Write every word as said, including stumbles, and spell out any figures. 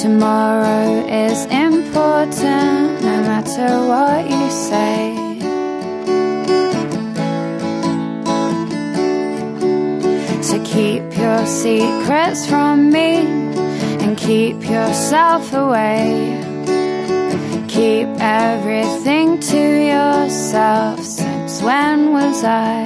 Tomorrow is important, no matter what you say. So keep your secrets from me and keep yourself away. Keep everything to yourself. Since when was I